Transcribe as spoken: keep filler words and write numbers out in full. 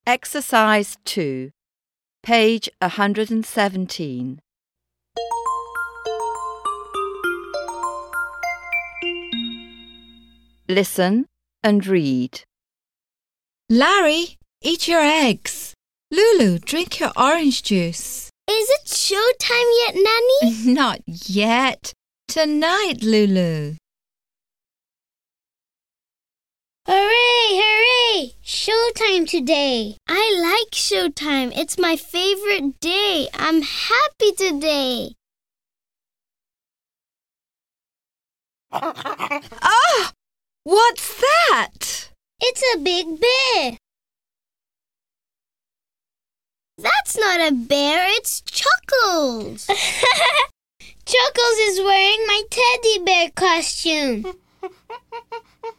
Exercise two, page one hundred seventeen. Listen and read. Larry, eat your eggs. Lulu, drink your orange juice. Is it showtime yet, Nanny? Not yet. Tonight, Lulu. Hooray, hooray! Showtime today. I like showtime. It's my favorite day. I'm happy today. Ah! What's that? It's a big bear. That's not a bear, it's Chuckles. Chuckles is wearing my teddy bear costume.